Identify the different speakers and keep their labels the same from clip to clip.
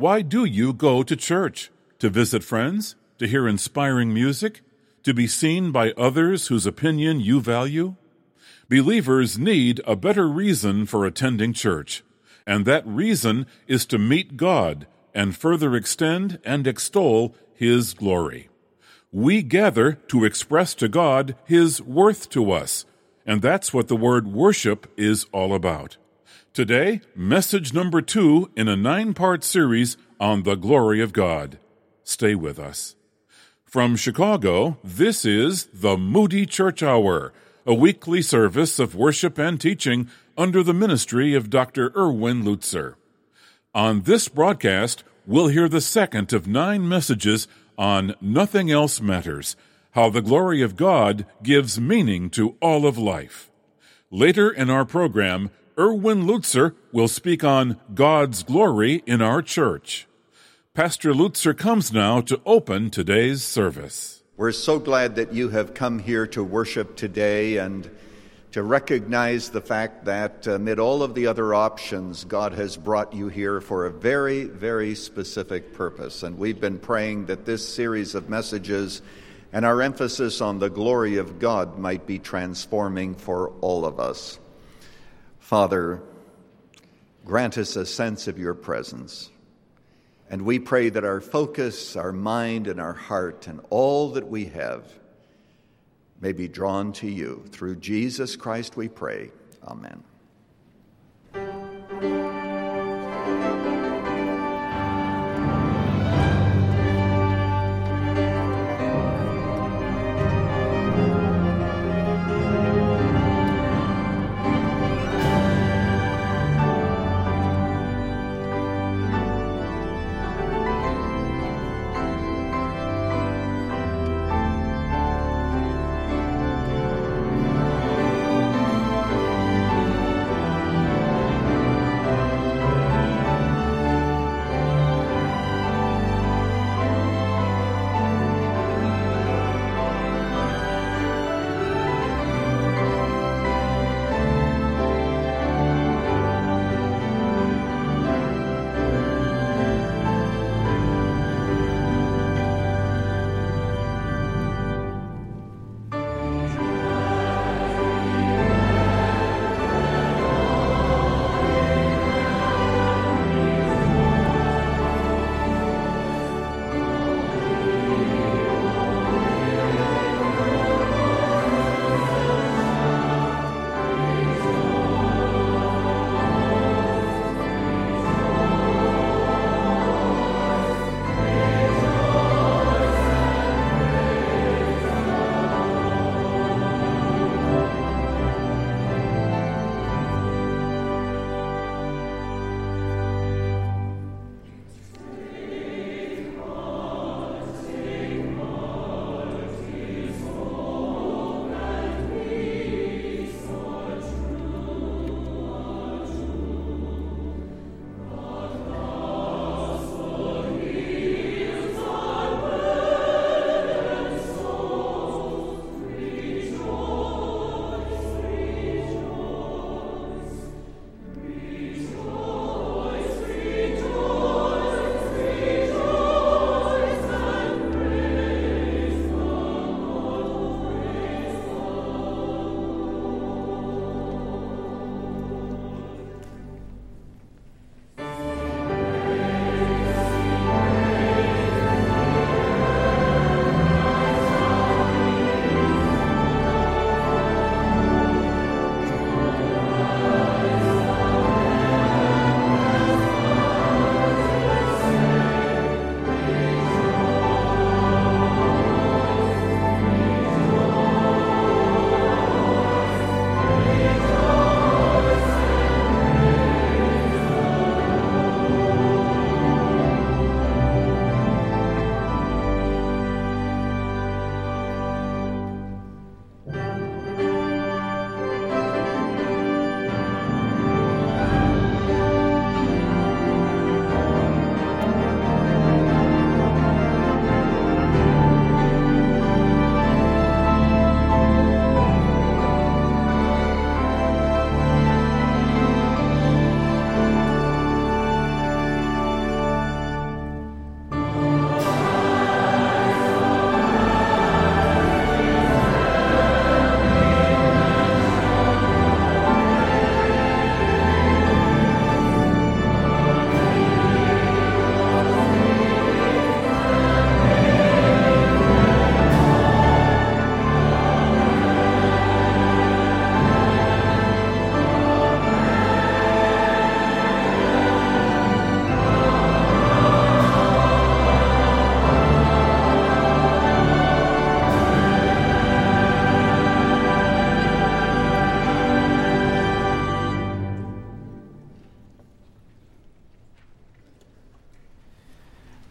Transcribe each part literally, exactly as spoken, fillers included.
Speaker 1: Why do you go to church? To visit friends? To hear inspiring music? To be seen by others whose opinion you value? Believers need a better reason for attending church, and that reason is to meet God and further extend and extol His glory. We gather to express to God His worth to us, and that's what the word worship is all about. Today, message number two in a nine-part series on the glory of God. Stay with us. From Chicago, this is the Moody Church Hour, a weekly service of worship and teaching under the ministry of Doctor Erwin Lutzer. On this broadcast, we'll hear the second of nine messages on Nothing Else Matters, how the glory of God gives meaning to all of life. Later in our program, Erwin Lutzer will speak on God's glory in our church. Pastor Lutzer comes now to open today's service.
Speaker 2: We're so glad that you have come here to worship today and to recognize the fact that amid all of the other options, God has brought you here for a very, very specific purpose. And we've been praying that this series of messages and our emphasis on the glory of God might be transforming for all of us. Father, grant us a sense of your presence. And we pray that our focus, our mind, and our heart, and all that we have may be drawn to you. Through Jesus Christ we pray. Amen.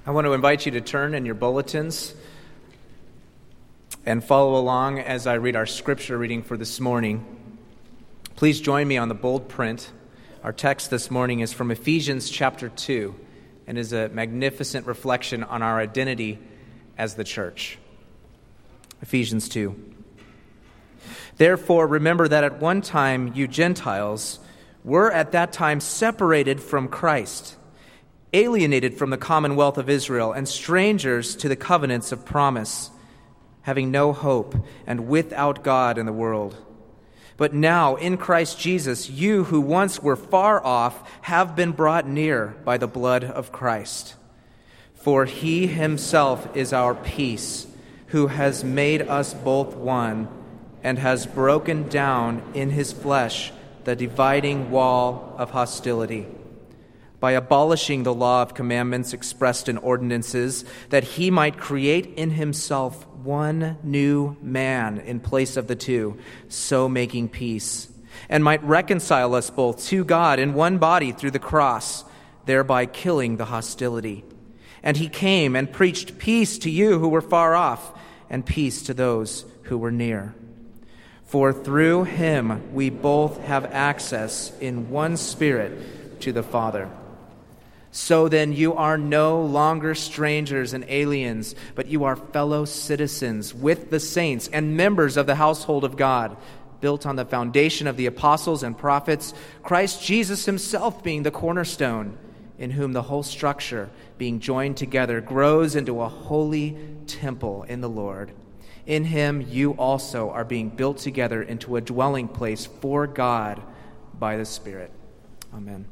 Speaker 3: I want to invite you to turn in your bulletins and follow along as I read our scripture reading for this morning. Please join me on the bold print. Our text this morning is from Ephesians chapter two and is a magnificent reflection on our identity as the church. Ephesians two. Therefore, remember that at one time you Gentiles were at that time separated from Christ, alienated from the commonwealth of Israel, and strangers to the covenants of promise, having no hope and without God in the world. But now, in Christ Jesus, you who once were far off have been brought near by the blood of Christ. For he himself is our peace, who has made us both one, and has broken down in his flesh the dividing wall of hostility, by abolishing the law of commandments expressed in ordinances, that he might create in himself one new man in place of the two, so making peace, and might reconcile us both to God in one body through the cross, thereby killing the hostility. And he came and preached peace to you who were far off, and peace to those who were near. For through him we both have access in one Spirit to the Father. So then you are no longer strangers and aliens, but you are fellow citizens with the saints and members of the household of God, built on the foundation of the apostles and prophets, Christ Jesus himself being the cornerstone, in whom the whole structure, being joined together, grows into a holy temple in the Lord. In him you also are being built together into a dwelling place for God by the Spirit. Amen.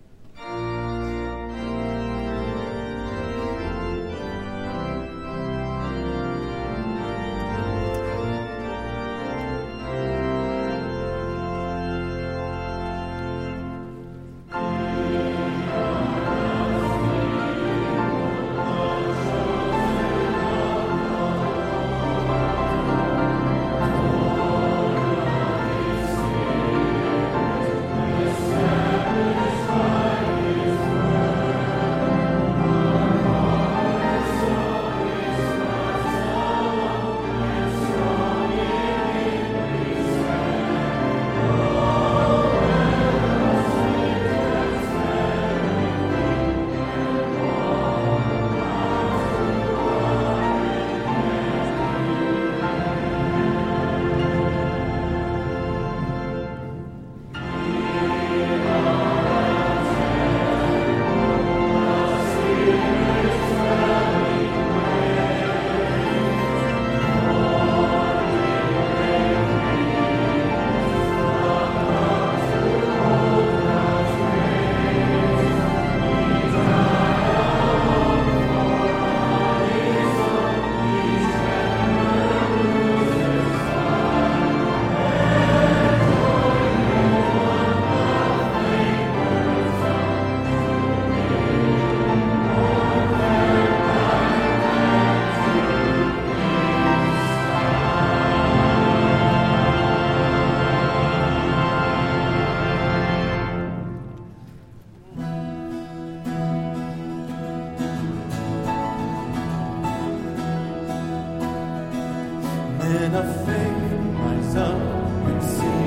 Speaker 4: Men of faith, rise up and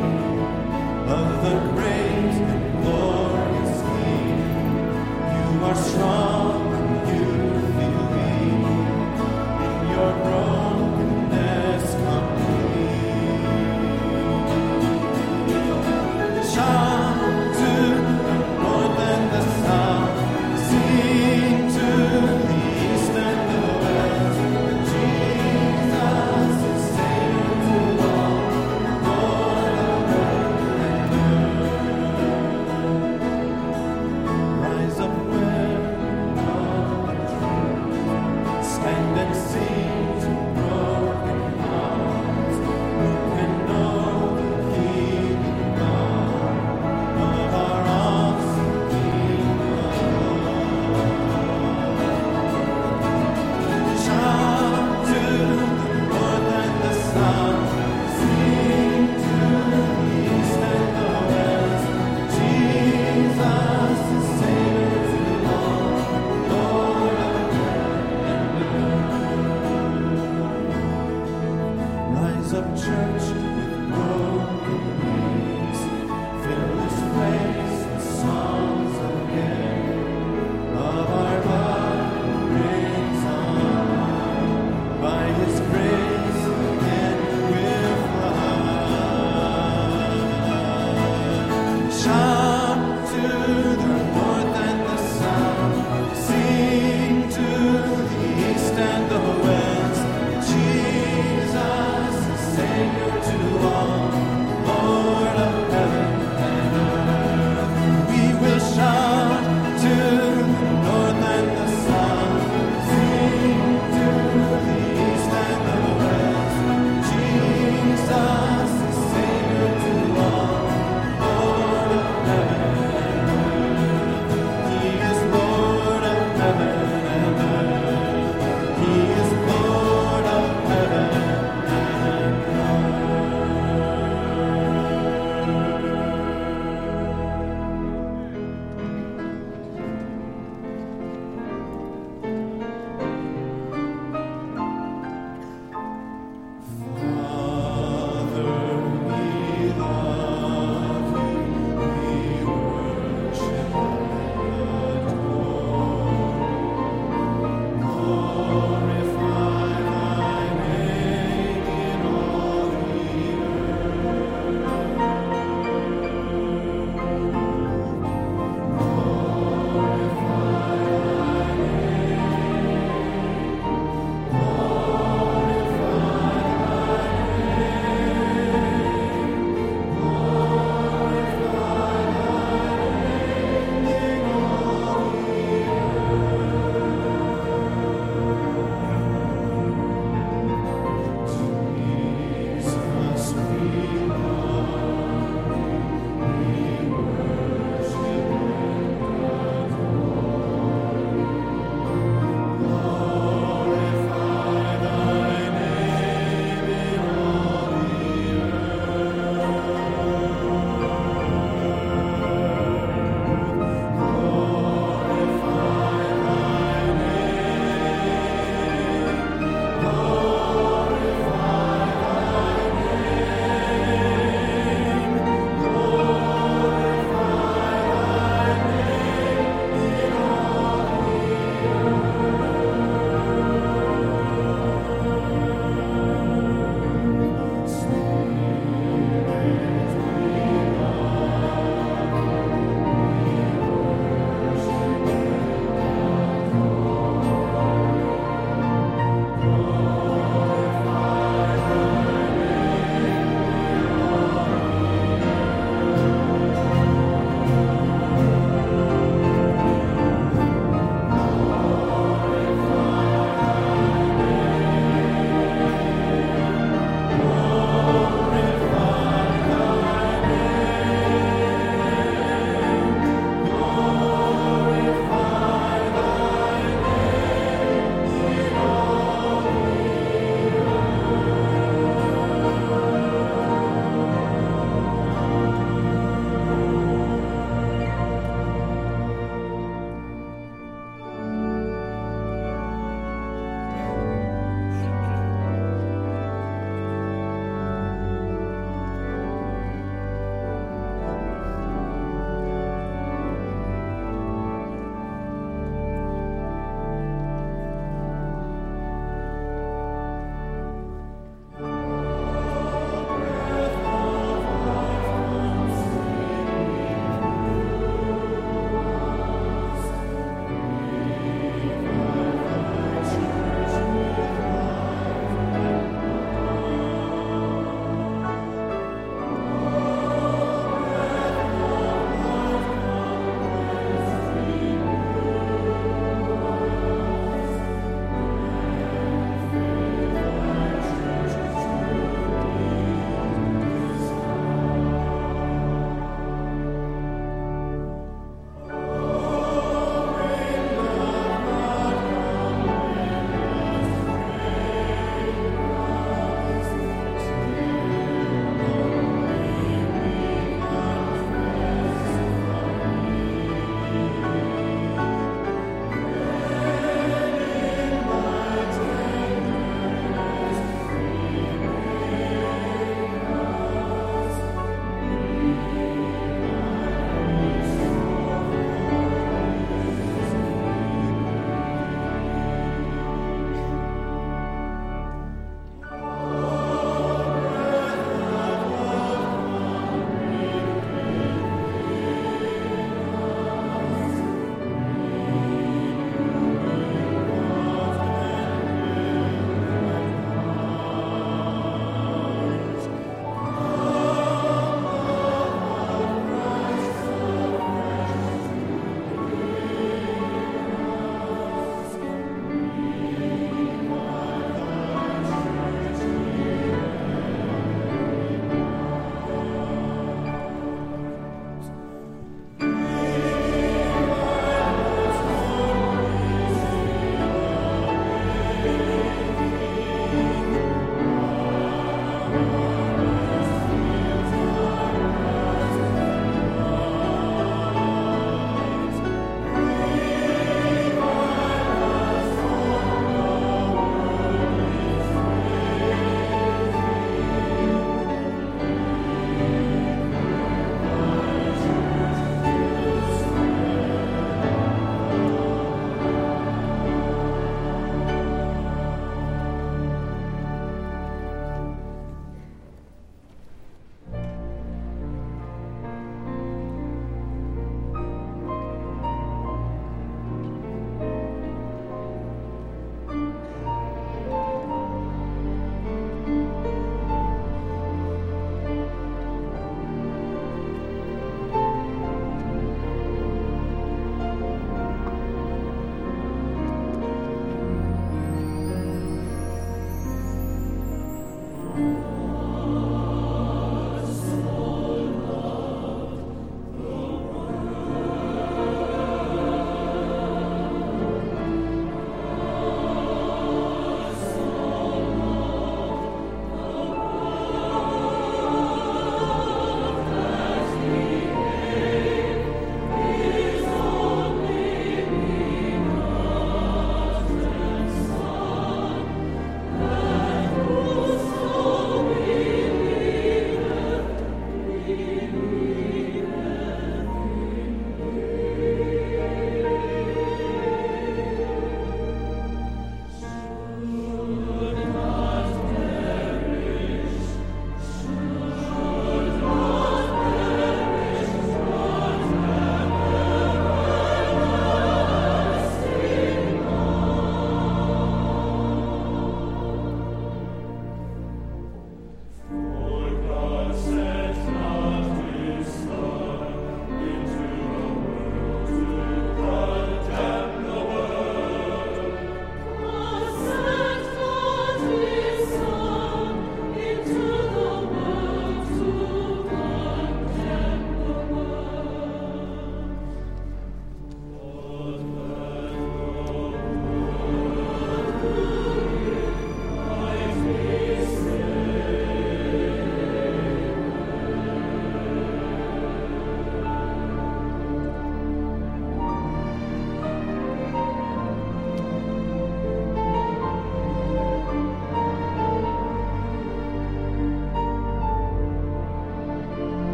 Speaker 4: sing of the great and glorious King. You are strong and you feel weak. In your brokenness complete. Shout to the north and the south. Sing to the east and the west. Jesus is Savior to all, Lord of earth and earth. Rise up where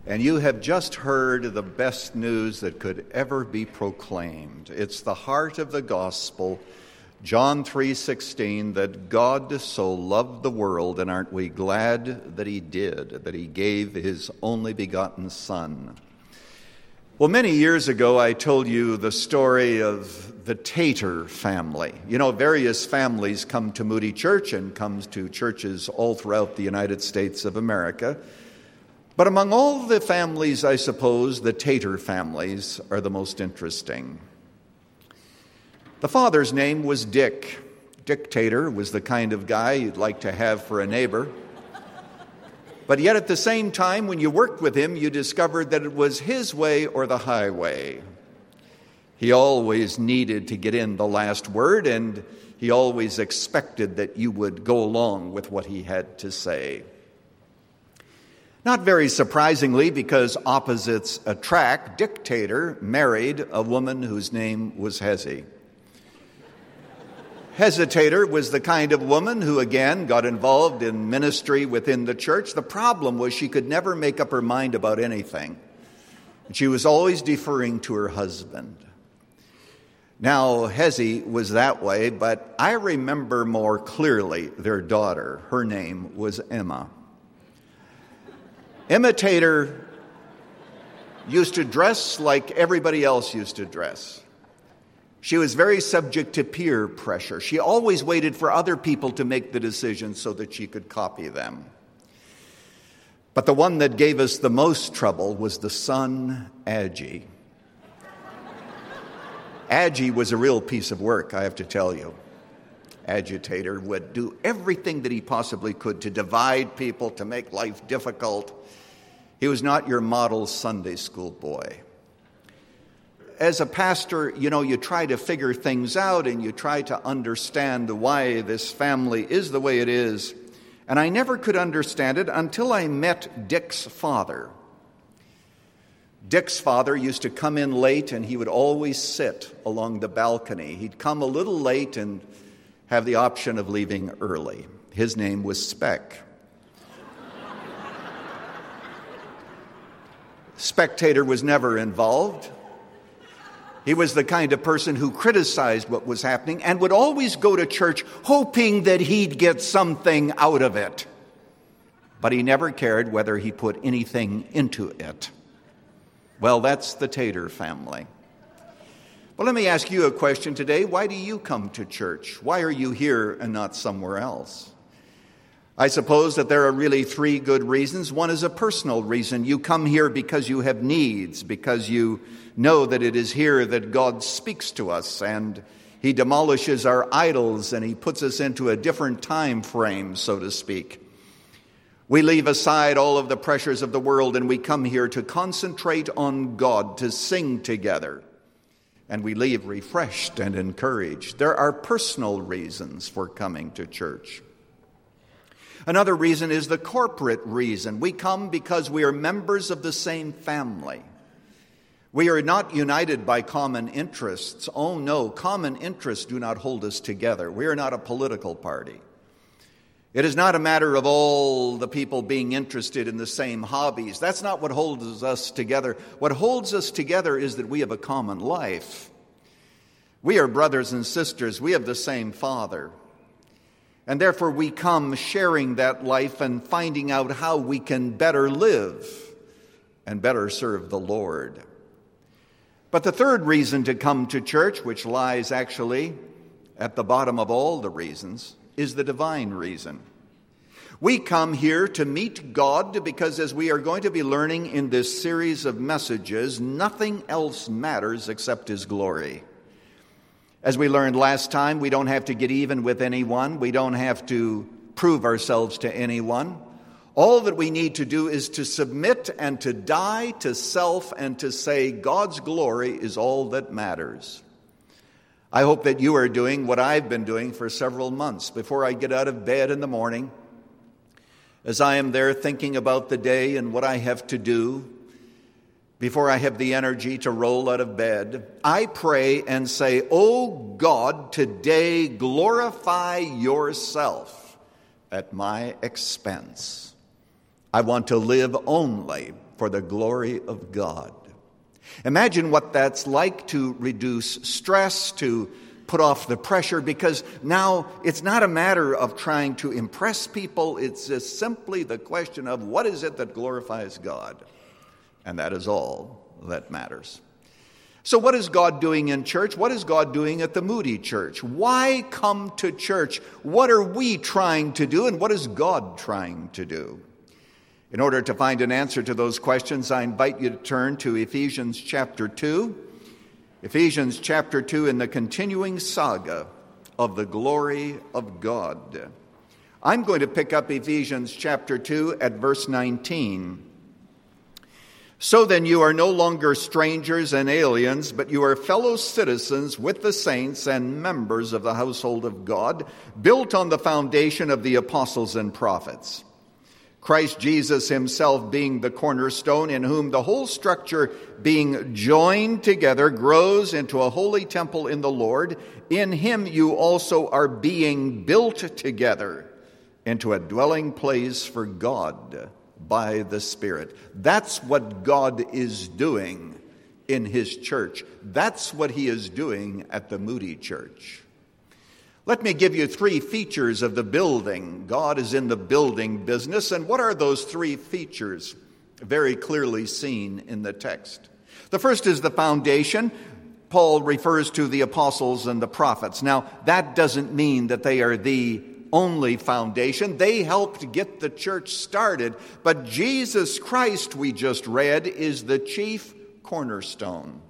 Speaker 2: And you have just heard the best news that could ever be proclaimed. It's the heart of the gospel, John three sixteen, that God so loved the world, and aren't we glad that he did, that he gave his only begotten Son. Well, many years ago, I told you the story of the Tater family. You know, various families come to Moody Church and comes to churches all throughout the United States of America. But among all the families, I suppose, the Tater families are the most interesting. The father's name was Dick. Dick Tater was the kind of guy you'd like to have for a neighbor. But yet at the same time, when you worked with him, you discovered that it was his way or the highway. He always needed to get in the last word, and he always expected that you would go along with what he had to say. Not very surprisingly, because opposites attract, Dick Tater married a woman whose name was Hezzy. Hesitator was the kind of woman who, again, got involved in ministry within the church. The problem was she could never make up her mind about anything. And she was always deferring to her husband. Now, Hezzy was that way, but I remember more clearly their daughter. Her name was Emma. Emma Tater used to dress like everybody else used to dress. She was very subject to peer pressure. She always waited for other people to make the decisions so that she could copy them. But the one that gave us the most trouble was the son, Aggie. Aggie was a real piece of work, I have to tell you. Agitator would do everything that he possibly could to divide people, to make life difficult. He was not your model Sunday school boy. As a pastor, you know, you try to figure things out and you try to understand why this family is the way it is. And I never could understand it until I met Dick's father. Dick's father used to come in late and he would always sit along the balcony. He'd come a little late and have the option of leaving early. His name was Speck. Spectator was never involved. He was the kind of person who criticized what was happening and would always go to church hoping that he'd get something out of it. But he never cared whether he put anything into it. Well, that's the Tater family. Well, let me ask you a question today. Why do you come to church? Why are you here and not somewhere else? I suppose that there are really three good reasons. One is a personal reason. You come here because you have needs, because you know that it is here that God speaks to us and he demolishes our idols and he puts us into a different time frame, so to speak. We leave aside all of the pressures of the world and we come here to concentrate on God, to sing together. And we leave refreshed and encouraged. There are personal reasons for coming to church. Another reason is the corporate reason. We come because we are members of the same family. We are not united by common interests. Oh no, common interests do not hold us together. We are not a political party. It is not a matter of all the people being interested in the same hobbies. That's not what holds us together. What holds us together is that we have a common life. We are brothers and sisters. We have the same Father. And therefore we come sharing that life and finding out how we can better live and better serve the Lord. But the third reason to come to church, which lies actually at the bottom of all the reasons, is the divine reason. We come here to meet God because, as we are going to be learning in this series of messages, nothing else matters except His glory. As we learned last time, we don't have to get even with anyone. We don't have to prove ourselves to anyone. All that we need to do is to submit and to die to self and to say God's glory is all that matters. I hope that you are doing what I've been doing for several months. Before I get out of bed in the morning, as I am there thinking about the day and what I have to do, before I have the energy to roll out of bed, I pray and say, "Oh God, today glorify yourself at my expense. I want to live only for the glory of God. Imagine what that's like to reduce stress, to put off the pressure, because now it's not a matter of trying to impress people. It's just simply the question of what is it that glorifies God? And that is all that matters. So what is God doing in church? What is God doing at the Moody Church? Why come to church? What are we trying to do, and what is God trying to do? In order to find an answer to those questions, I invite you to turn to Ephesians chapter two. Ephesians chapter two in the continuing saga of the glory of God. I'm going to pick up Ephesians chapter two at verse nineteen. So then you are no longer strangers and aliens, but you are fellow citizens with the saints and members of the household of God, built on the foundation of the apostles and prophets. Christ Jesus himself being the cornerstone, in whom the whole structure being joined together grows into a holy temple in the Lord. In him you also are being built together into a dwelling place for God by the Spirit. That's what God is doing in his church. That's what he is doing at the Moody Church. Let me give you three features of the building. God is in the building business, and what are those three features? Very clearly seen in the text. The first is the foundation. Paul refers to the apostles and the prophets. Now, that doesn't mean that they are the only foundation. They helped get the church started, but Jesus Christ, we just read, is the chief cornerstone.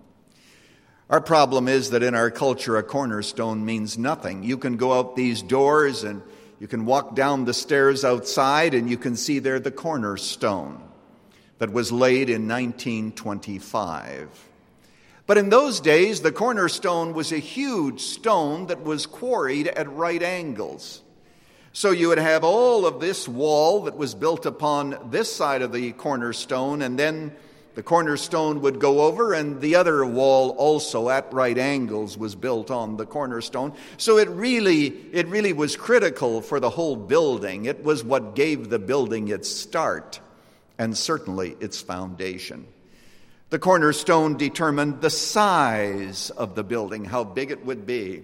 Speaker 2: Our problem is that in our culture, a cornerstone means nothing. You can go out these doors and you can walk down the stairs outside and you can see there the cornerstone that was laid in nineteen twenty-five. But in those days, the cornerstone was a huge stone that was quarried at right angles. So you would have all of this wall that was built upon this side of the cornerstone, and then the cornerstone would go over, and the other wall also at right angles was built on the cornerstone. So it really, it really was critical for the whole building. It was what gave the building its start, and certainly its foundation. The cornerstone determined the size of the building, how big it would be.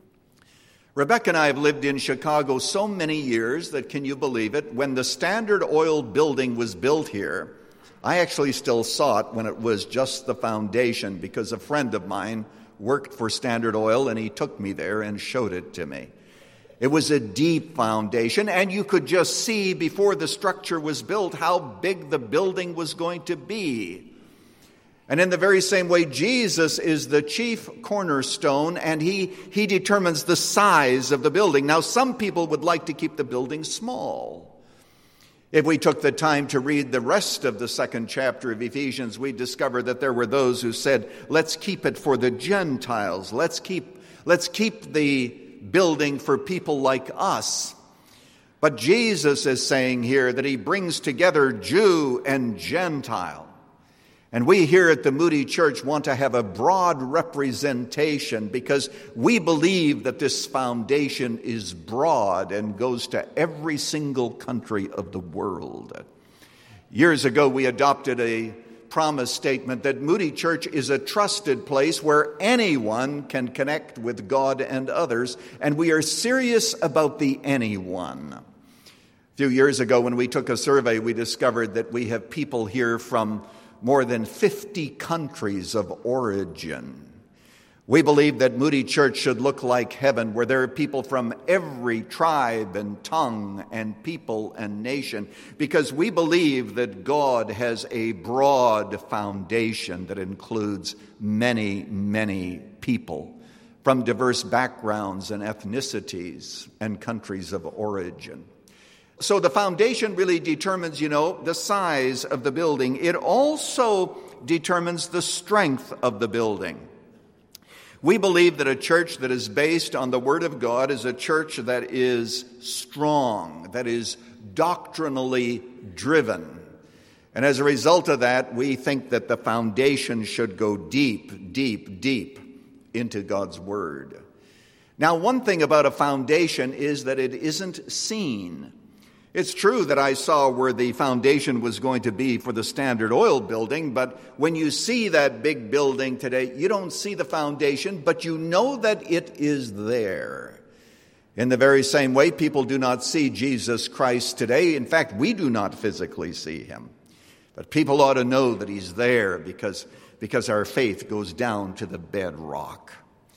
Speaker 2: Rebecca and I have lived in Chicago so many years that, can you believe it, when the Standard Oil building was built here, I actually still saw it when it was just the foundation, because a friend of mine worked for Standard Oil and he took me there and showed it to me. It was a deep foundation, and you could just see before the structure was built how big the building was going to be. And in the very same way, Jesus is the chief cornerstone, and he, he determines the size of the building. Now, some people would like to keep the building small. If we took the time to read the rest of the second chapter of Ephesians, we discover that there were those who said, let's keep it for the Gentiles. Let's keep, let's keep the building for people like us. But Jesus is saying here that he brings together Jew and Gentile. And we here at the Moody Church want to have a broad representation, because we believe that this foundation is broad and goes to every single country of the world. Years ago, we adopted a promise statement that Moody Church is a trusted place where anyone can connect with God and others, and we are serious about the anyone. A few years ago, when we took a survey, we discovered that we have people here from more than fifty countries of origin. We believe that Moody Church should look like heaven, where there are people from every tribe and tongue and people and nation, because we believe that God has a broad foundation that includes many, many people from diverse backgrounds and ethnicities and countries of origin. So the foundation really determines, you know, the size of the building. It also determines the strength of the building. We believe that a church that is based on the Word of God is a church that is strong, that is doctrinally driven. And as a result of that, we think that the foundation should go deep, deep, deep into God's Word. Now, one thing about a foundation is that it isn't seen. It's true that I saw where the foundation was going to be for the Standard Oil building, but when you see that big building today, you don't see the foundation, but you know that it is there. In the very same way, people do not see Jesus Christ today. In fact, we do not physically see him. But people ought to know that he's there because, because our faith goes down to the bedrock.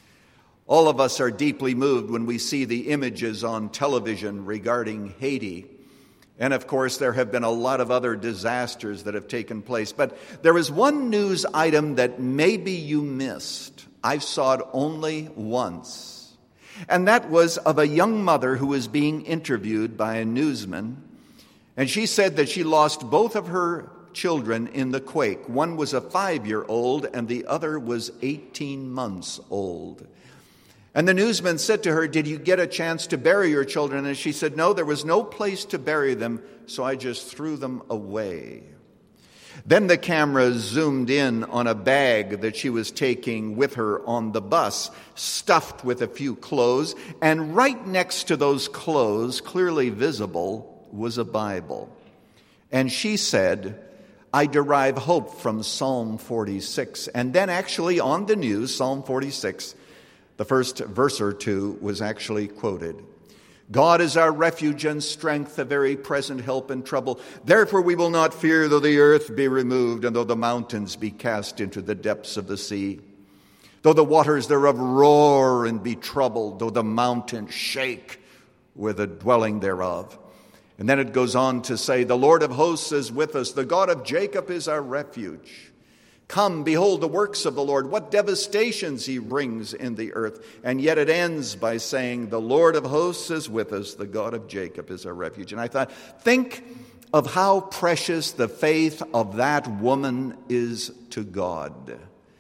Speaker 2: All of us are deeply moved when we see the images on television regarding Haiti. And of course, there have been a lot of other disasters that have taken place. But there is one news item that maybe you missed. I saw it only once. And that was of a young mother who was being interviewed by a newsman. And she said that she lost both of her children in the quake. One was a five-year-old and the other was eighteen months old. And the newsman said to her, "Did you get a chance to bury your children?" And she said, "No, there was no place to bury them, so I just threw them away." Then the camera zoomed in on a bag that she was taking with her on the bus, stuffed with a few clothes, and right next to those clothes, clearly visible, was a Bible. And she said, "I derive hope from Psalm forty-six." And then actually on the news, Psalm forty-six, the first verse or two was actually quoted. "God is our refuge and strength, a very present help in trouble. Therefore we will not fear, though the earth be removed, and though the mountains be cast into the depths of the sea. Though the waters thereof roar and be troubled, though the mountains shake with the dwelling thereof." And then it goes on to say, "The Lord of hosts is with us. The God of Jacob is our refuge. Come, behold the works of the Lord, what devastations he brings in the earth." And yet it ends by saying, "The Lord of hosts is with us, the God of Jacob is our refuge." And I thought, think of how precious the faith of that woman is to God.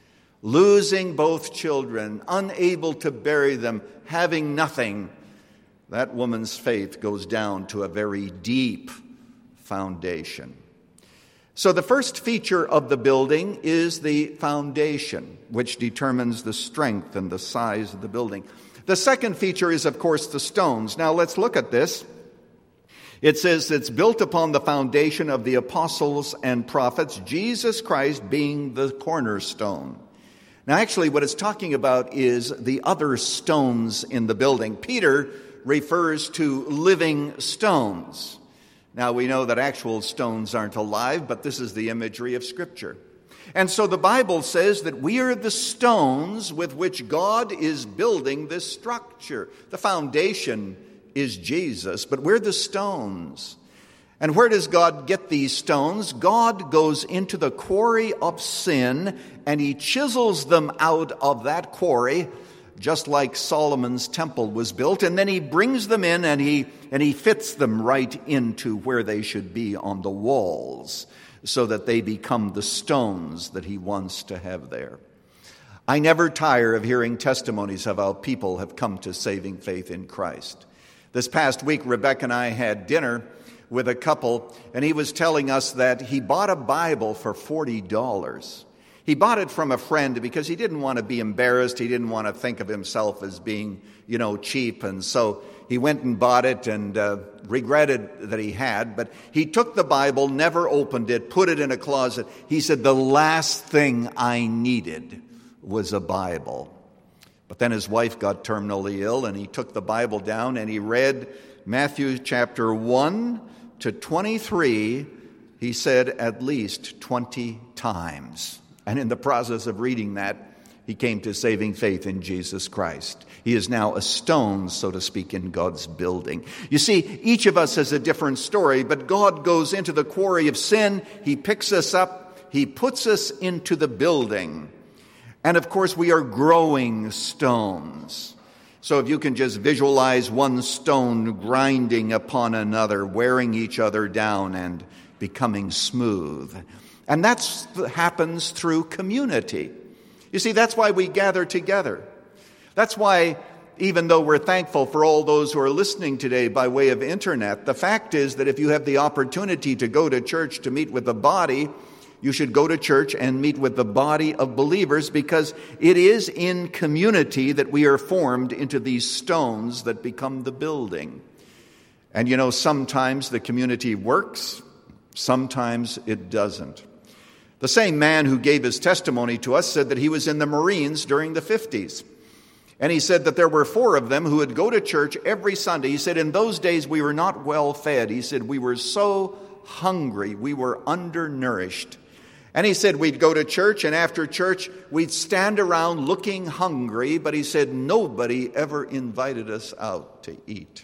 Speaker 2: Losing both children, unable to bury them, having nothing, that woman's faith goes down to a very deep foundation. So the first feature of the building is the foundation, which determines the strength and the size of the building. The second feature is, of course, the stones. Now let's look at this. It says it's built upon the foundation of the apostles and prophets, Jesus Christ being the cornerstone. Now actually what it's talking about is the other stones in the building. Peter refers to living stones. Now, we know that actual stones aren't alive, but this is the imagery of Scripture. And so the Bible says that we are the stones with which God is building this structure. The foundation is Jesus, but we're the stones. And where does God get these stones? God goes into the quarry of sin, and he chisels them out of that quarry, just like Solomon's temple was built, and then he brings them in and he and he fits them right into where they should be on the walls so that they become the stones that he wants to have there. I never tire of hearing testimonies of how people have come to saving faith in Christ. This past week, Rebecca and I had dinner with a couple, and he was telling us that he bought a Bible for forty dollars. He bought it from a friend because he didn't want to be embarrassed. He didn't want to think of himself as being, you know, cheap. And so he went and bought it and uh, regretted that he had. But he took the Bible, never opened it, put it in a closet. He said, "The last thing I needed was a Bible." But then his wife got terminally ill, and he took the Bible down and he read Matthew chapter one to twenty-three, he said, at least twenty times. And in the process of reading that, he came to saving faith in Jesus Christ. He is now a stone, so to speak, in God's building. You see, each of us has a different story, but God goes into the quarry of sin. He picks us up. He puts us into the building. And of course, we are growing stones. So if you can just visualize one stone grinding upon another, wearing each other down and becoming smooth. And that happens through community. You see, that's why we gather together. That's why, even though we're thankful for all those who are listening today by way of internet, the fact is that if you have the opportunity to go to church to meet with the body, you should go to church and meet with the body of believers, because it is in community that we are formed into these stones that become the building. And you know, sometimes the community works, sometimes it doesn't. The same man who gave his testimony to us said that he was in the Marines during the fifties. And he said that there were four of them who would go to church every Sunday. He said, in those days we were not well fed. He said, we were so hungry, we were undernourished. And he said we'd go to church, and after church we'd stand around looking hungry, but he said nobody ever invited us out to eat.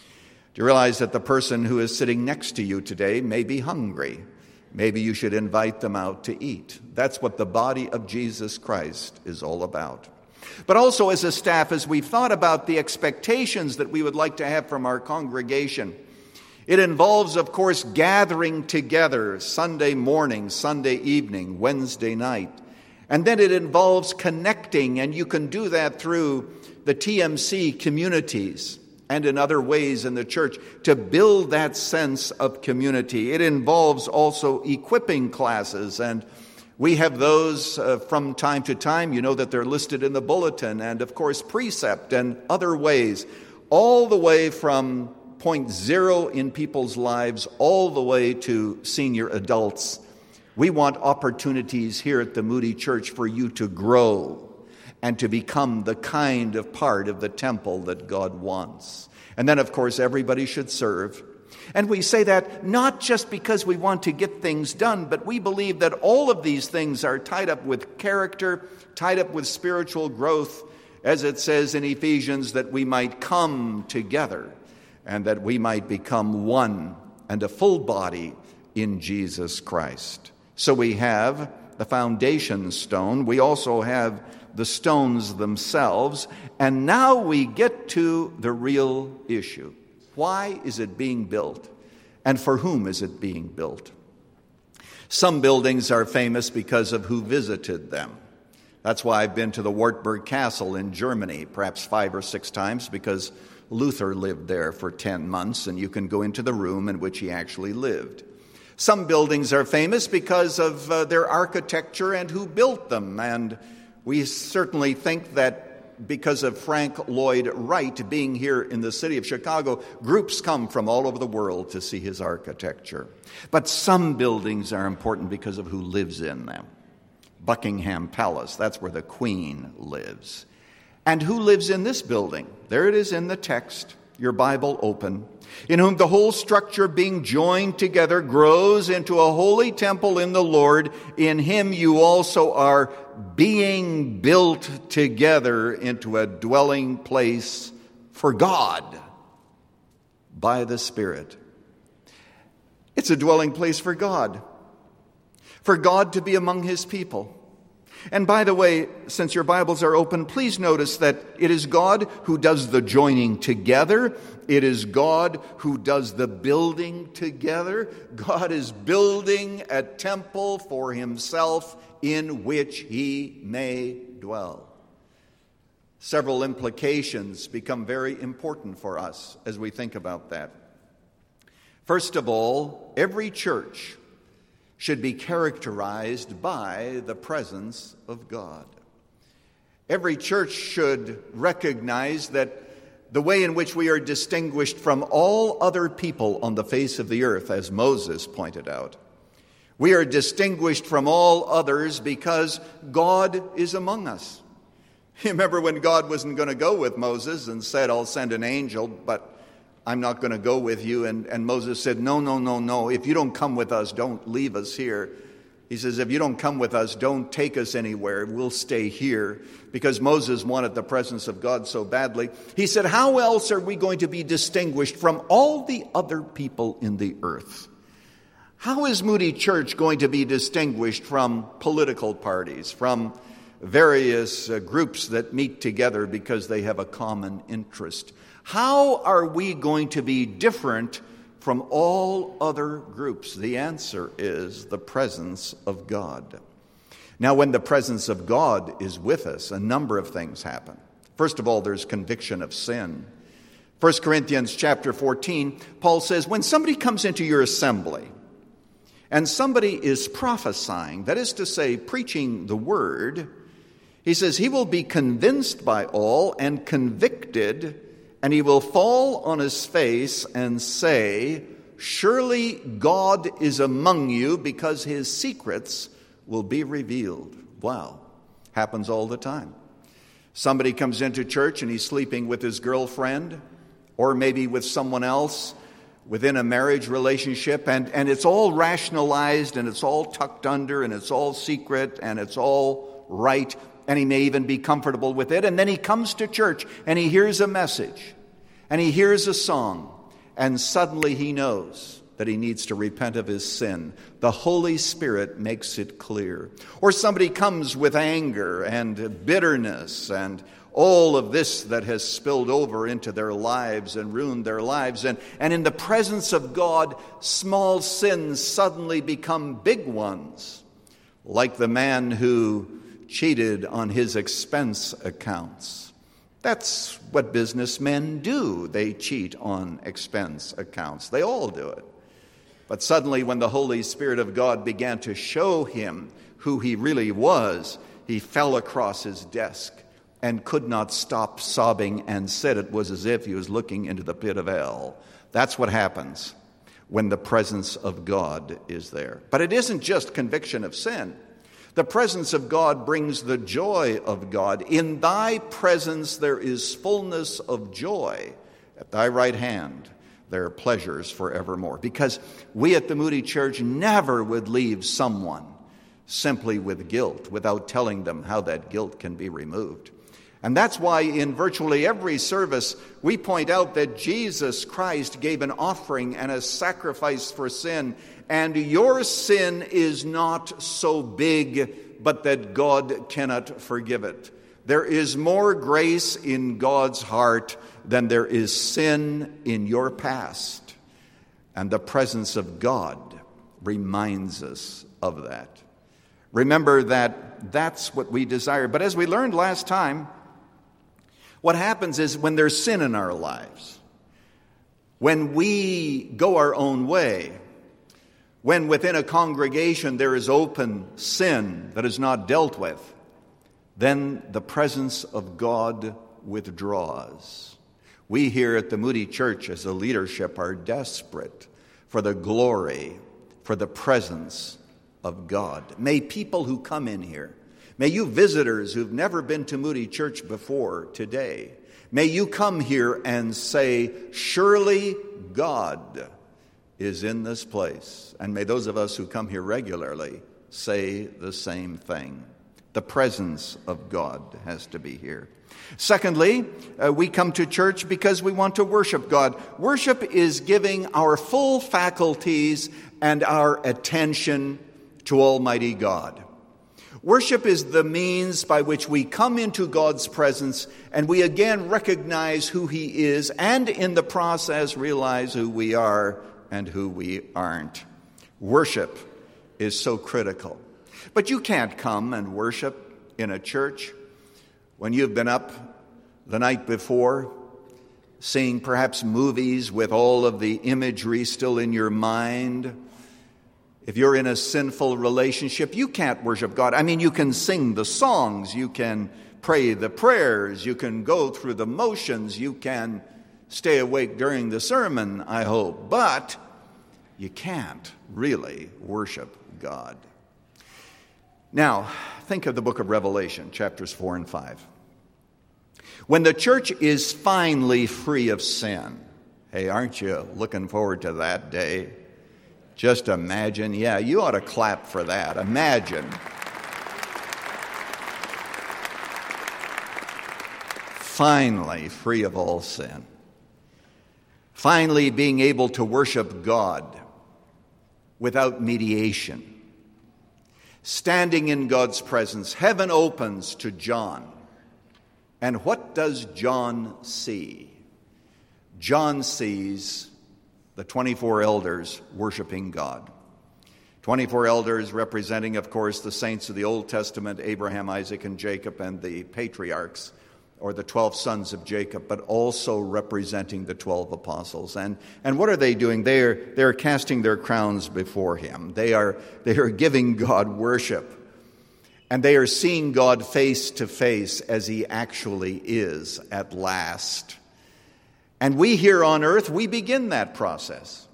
Speaker 2: Do you realize that the person who is sitting next to you today may be hungry? Maybe you should invite them out to eat. That's what the body of Jesus Christ is all about. But also as a staff, as we've thought about the expectations that we would like to have from our congregation, it involves, of course, gathering together Sunday morning, Sunday evening, Wednesday night. And then it involves connecting, and you can do that through the T M C communities and in other ways in the church to build that sense of community. It involves also equipping classes, and we have those uh, from time to time. You know that they're listed in the bulletin, and of course precept and other ways, all the way from point zero in people's lives all the way to senior adults. We want opportunities here at the Moody Church for you to grow and to become the kind of part of the temple that God wants. And then, of course, everybody should serve. And we say that not just because we want to get things done, but we believe that all of these things are tied up with character, tied up with spiritual growth, as it says in Ephesians, that we might come together and that we might become one and a full body in Jesus Christ. So we have the foundation stone. We also have the stones themselves. And now we get to the real issue. Why is it being built? And for whom is it being built? Some buildings are famous because of who visited them. That's why I've been to the Wartburg Castle in Germany, perhaps five or six times, because Luther lived there for ten months, and you can go into the room in which he actually lived. Some buildings are famous because of uh, their architecture and who built them, and we certainly think that because of Frank Lloyd Wright being here in the city of Chicago, groups come from all over the world to see his architecture. But some buildings are important because of who lives in them. Buckingham Palace, that's where the Queen lives. And who lives in this building? There it is in the text, your Bible open. In whom the whole structure being joined together grows into a holy temple in the Lord. In him you also are being built together into a dwelling place for God by the Spirit. It's a dwelling place for God, for God to be among his people. And by the way, since your Bibles are open, please notice that it is God who does the joining together. It is God who does the building together. God is building a temple for himself in which he may dwell. Several implications become very important for us as we think about that. First of all, every church should be characterized by the presence of God. Every church should recognize that the way in which we are distinguished from all other people on the face of the earth, as Moses pointed out, we are distinguished from all others because God is among us. You remember when God wasn't going to go with Moses and said, I'll send an angel, but I'm not going to go with you. And, and Moses said, no, no, no, no. If you don't come with us, don't leave us here. He says, if you don't come with us, don't take us anywhere. We'll stay here. Because Moses wanted the presence of God so badly. He said, how else are we going to be distinguished from all the other people in the earth? How is Moody Church going to be distinguished from political parties, from various uh, groups that meet together because they have a common interest? How are we going to be different from all other groups? The answer is the presence of God. Now, when the presence of God is with us, a number of things happen. First of all, there's conviction of sin. First Corinthians chapter fourteen, Paul says, when somebody comes into your assembly and somebody is prophesying, that is to say, preaching the word, he says he will be convinced by all and convicted, and he will fall on his face and say, surely God is among you, because his secrets will be revealed. Wow. Happens all the time. Somebody comes into church and he's sleeping with his girlfriend, or maybe with someone else within a marriage relationship, and, and it's all rationalized, and it's all tucked under, and it's all secret, and it's all right, and he may even be comfortable with it. And then he comes to church, and he hears a message, and he hears a song, and suddenly he knows that he needs to repent of his sin. The Holy Spirit makes it clear. Or somebody comes with anger and bitterness and all of this that has spilled over into their lives and ruined their lives. And, and in the presence of God, small sins suddenly become big ones, like the man who cheated on his expense accounts. That's what businessmen do. They cheat on expense accounts. They all do it. But suddenly, when the Holy Spirit of God began to show him who he really was, he fell across his desk and could not stop sobbing, and said it was as if he was looking into the pit of hell. That's what happens when the presence of God is there. But it isn't just conviction of sin. The presence of God brings the joy of God. In thy presence there is fullness of joy. At thy right hand there are pleasures forevermore. Because we at the Moody Church never would leave someone simply with guilt without telling them how that guilt can be removed. And that's why in virtually every service we point out that Jesus Christ gave an offering and a sacrifice for sin, and your sin is not so big but that God cannot forgive it. There is more grace in God's heart than there is sin in your past. And the presence of God reminds us of that. Remember that that's what we desire. But as we learned last time, what happens is when there's sin in our lives, when we go our own way, when within a congregation there is open sin that is not dealt with, then the presence of God withdraws. We here at the Moody Church as a leadership are desperate for the glory, for the presence of God. May people who come in here, may you visitors who've never been to Moody Church before today, may you come here and say, surely God is in this place. And may those of us who come here regularly say the same thing. The presence of God has to be here. Secondly, uh, we come to church because we want to worship God. Worship is giving our full faculties and our attention to Almighty God. Worship is the means by which we come into God's presence and we again recognize who He is, and in the process realize who we are and who we aren't. Worship is so critical. But you can't come and worship in a church when you've been up the night before, seeing perhaps movies with all of the imagery still in your mind. If you're in a sinful relationship, you can't worship God. I mean, you can sing the songs, you can pray the prayers, you can go through the motions, you can stay awake during the sermon, I hope, but you can't really worship God. Now, think of the book of Revelation, chapters four and five. When the church is finally free of sin, hey, aren't you looking forward to that day? Just imagine. Yeah, you ought to clap for that. Imagine. Finally free of all sin. Finally being able to worship God without mediation. Standing in God's presence, heaven opens to John. And what does John see? John sees the twenty-four elders worshiping God. twenty-four elders representing, of course, the saints of the Old Testament, Abraham, Isaac, and Jacob, and the patriarchs, or the twelve sons of Jacob, but also representing the twelve apostles. And, and what are they doing? They are, they are casting their crowns before him. They are, they are giving God worship. And they are seeing God face to face as he actually is at last. And we here on earth, we begin that process.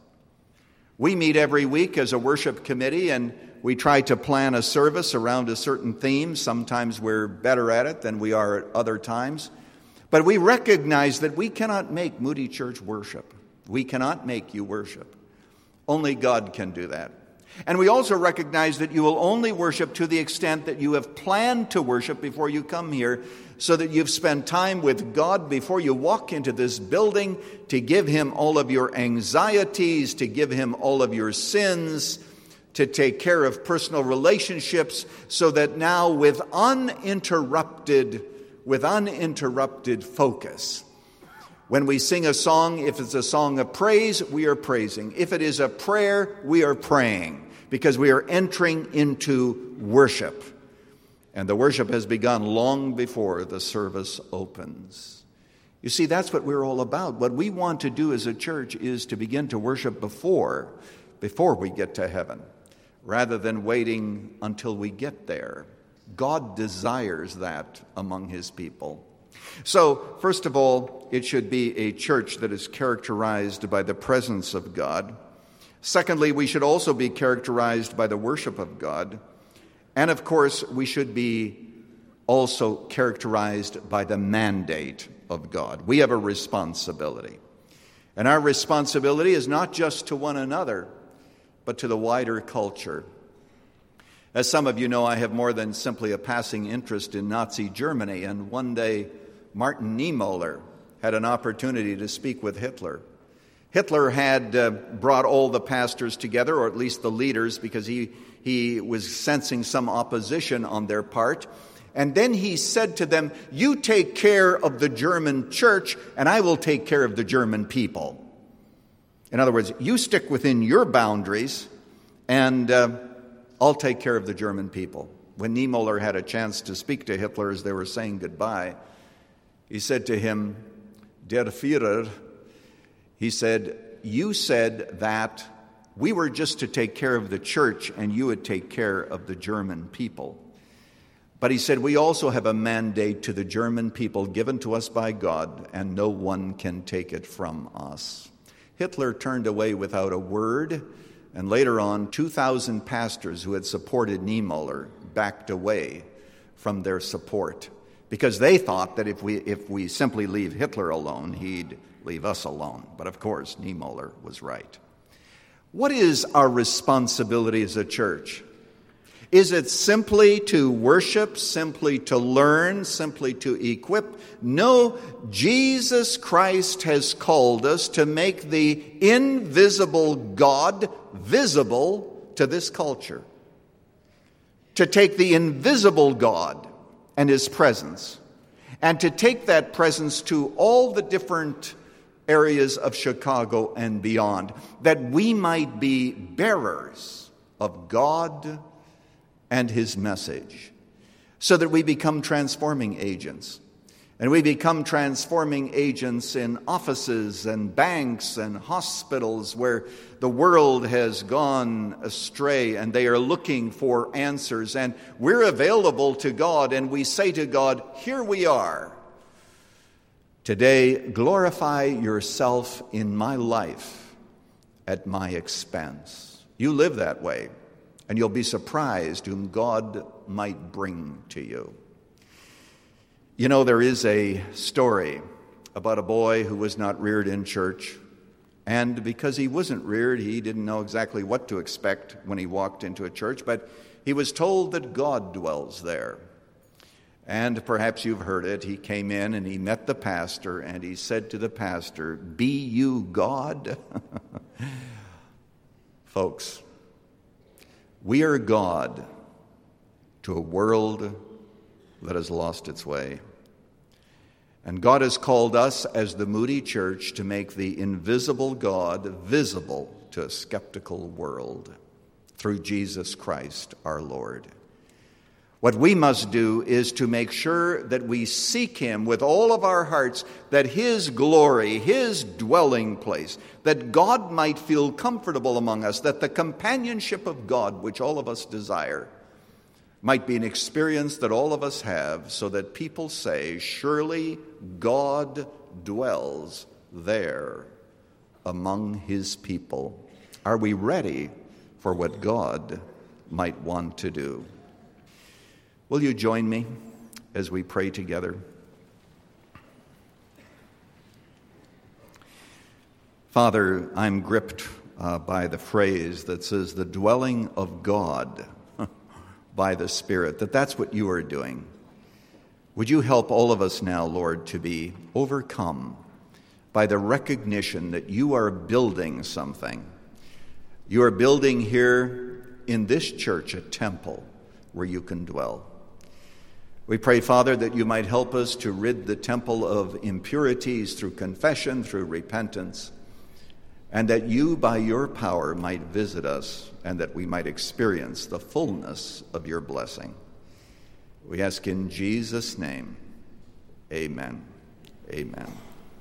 Speaker 2: We meet every week as a worship committee, and we try to plan a service around a certain theme. Sometimes we're better at it than we are at other times. But we recognize that we cannot make Moody Church worship. We cannot make you worship. Only God can do that. And we also recognize that you will only worship to the extent that you have planned to worship before you come here, so that you've spent time with God before you walk into this building to give Him all of your anxieties, to give Him all of your sins, to take care of personal relationships, so that now with uninterrupted, with uninterrupted focus, when we sing a song, if it's a song of praise, we are praising. If it is a prayer, we are praying, because we are entering into worship. And the worship has begun long before the service opens. You see, that's what we're all about. What we want to do as a church is to begin to worship before, before we get to heaven, rather than waiting until we get there. God desires that among His people. So, first of all, it should be a church that is characterized by the presence of God. Secondly, we should also be characterized by the worship of God. And of course, we should be also characterized by the mandate of God. We have a responsibility. And our responsibility is not just to one another, but to the wider culture. As some of you know, I have more than simply a passing interest in Nazi Germany, and one day Martin Niemöller had an opportunity to speak with Hitler. Hitler had uh, brought all the pastors together, or at least the leaders, because he, he was sensing some opposition on their part. And then he said to them, "You take care of the German church, and I will take care of the German people." In other words, you stick within your boundaries, and uh, I'll take care of the German people. When Niemöller had a chance to speak to Hitler as they were saying goodbye, he said to him, "Der Führer," he said, "you said that we were just to take care of the church and you would take care of the German people. But," he said, "we also have a mandate to the German people given to us by God, and no one can take it from us." Hitler turned away without a word, and later on, two thousand pastors who had supported Niemöller backed away from their support, because they thought that if we if we simply leave Hitler alone, he'd leave us alone. But of course, Niemöller was right. What is our responsibility as a church? Is it simply to worship, simply to learn, simply to equip? No, Jesus Christ has called us to make the invisible God visible to this culture. To take the invisible God and His presence, and to take that presence to all the different areas of Chicago and beyond, that we might be bearers of God and His message, so that we become transforming agents. And we become transforming agents in offices and banks and hospitals where the world has gone astray and they are looking for answers. And we're available to God, and we say to God, "Here we are. Today, glorify yourself in my life at my expense." You live that way, and you'll be surprised whom God might bring to you. You know, there is a story about a boy who was not reared in church, and because he wasn't reared, he didn't know exactly what to expect when he walked into a church, but he was told that God dwells there. And perhaps you've heard it. He came in and he met the pastor, and he said to the pastor, "Be you God?" Folks, we are God to a world that has lost its way. And God has called us as the Moody Church to make the invisible God visible to a skeptical world through Jesus Christ our Lord. What we must do is to make sure that we seek Him with all of our hearts, that His glory, His dwelling place, that God might feel comfortable among us, that the companionship of God, which all of us desire, might be an experience that all of us have, so that people say, "Surely God dwells there among his people? Are we ready for what God might want to do? Will you join me as we pray together? Father, I'm gripped uh, by the phrase that says the dwelling of God by the Spirit, that that's what you are doing. Would you help all of us now, Lord, to be overcome by the recognition that you are building something. You are building here in this church a temple where you can dwell. We pray, Father, that you might help us to rid the temple of impurities through confession, through repentance, and that you, by your power, might visit us and that we might experience the fullness of your blessing. We ask in Jesus' name, amen. Amen.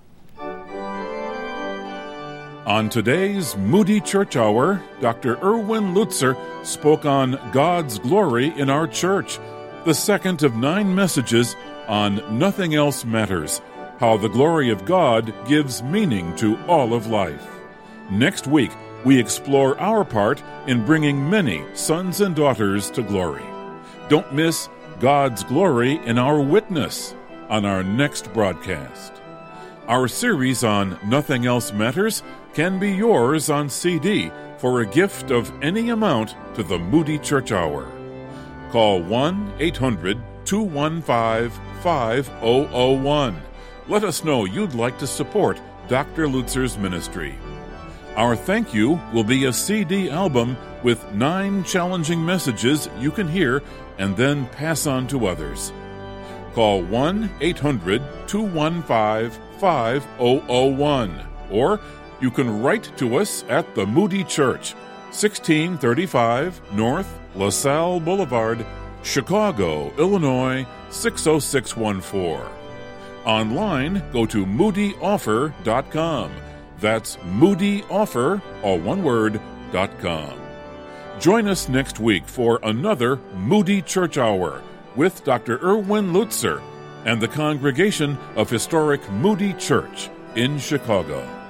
Speaker 1: On today's Moody Church Hour, Doctor Erwin Lutzer spoke on God's glory in our church, the second of nine messages on Nothing Else Matters, how the glory of God gives meaning to all of life. Next week, we explore our part in bringing many sons and daughters to glory. Don't miss God's glory in our witness on our next broadcast. Our series on Nothing Else Matters can be yours on C D for a gift of any amount to the Moody Church Hour. Call one eight hundred two one five five zero zero one. Let us know you'd like to support Doctor Lutzer's ministry. Our thank you will be a C D album with nine challenging messages you can hear and then pass on to others. Call one eight hundred two one five five zero zero one, or you can write to us at the Moody Church, sixteen thirty-five North LaSalle Boulevard, Chicago, Illinois, six oh six one four. Online, go to moody offer dot com. That's moody offer, all one word, dot com. Join us next week for another Moody Church Hour with Doctor Erwin Lutzer and the congregation of historic Moody Church in Chicago.